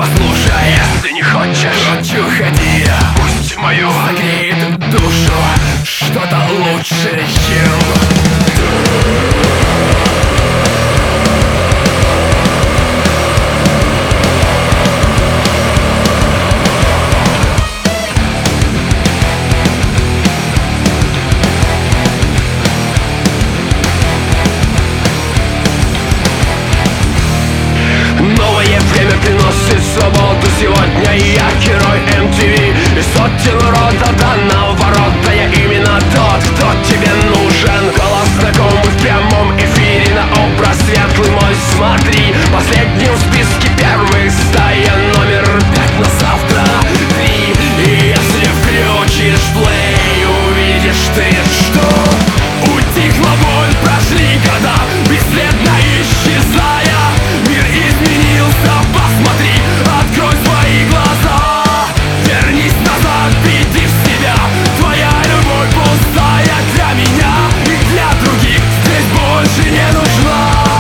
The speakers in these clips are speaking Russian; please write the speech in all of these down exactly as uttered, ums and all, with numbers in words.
послушай, если не хочешь ночью ходи, пусть мою согреет душу что-то лучше, чем приносит свободу. Сегодня я герой эм ти ви, и сотен рода да наоборот. Да я именно тот, кто тебе нужен. Голос знакомый в прямом эфире, на образ светлый мой смотри. Последним в списке первых стая номер пять на завтра три. И если включишь плей, увидишь ты, что утихла боль, прошли года, бесследно исчезая. Мир изменился, посмотри, открой свои глаза. Вернись назад, приди в себя. Твоя любовь пустая для меня и для других здесь больше не нужна.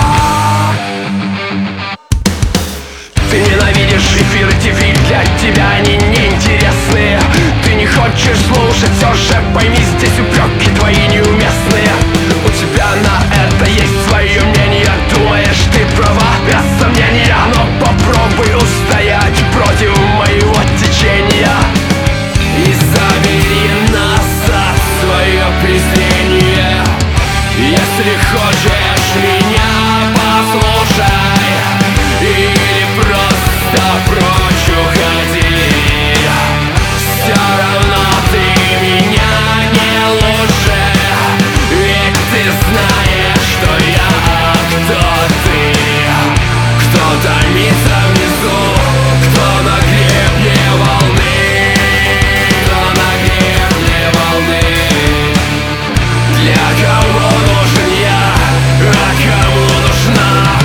Ты ненавидишь эфир ти ви, для тебя они неинтересные. Ты не хочешь слушать, все же пойми, здесь упреки твои неуместные. У тебя на это есть свое мнение, думаешь, ты права, без сомнения. Но попробуй устоять против моего течения и забери назад свое презрение. Если хочешь меня, послушай, или просто прочь уходи. Все равно ты меня не лучше, ведь ты знаешь, что я, кто ты. Кто томится внизу, кто на гребне волны, кто на гребне волны. Для кого нужен я, а кому нужна?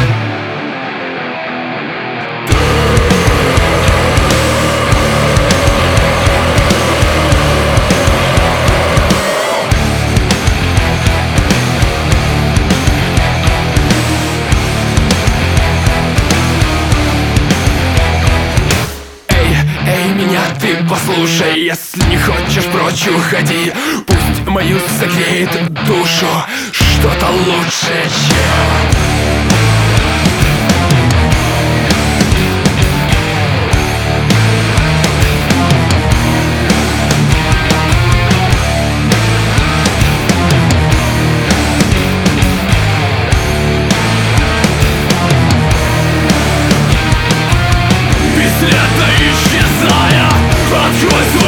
Ты послушай, если не хочешь прочь уходи. Пусть мою согреет душу что-то лучше, чем бесследно исчезая. Открой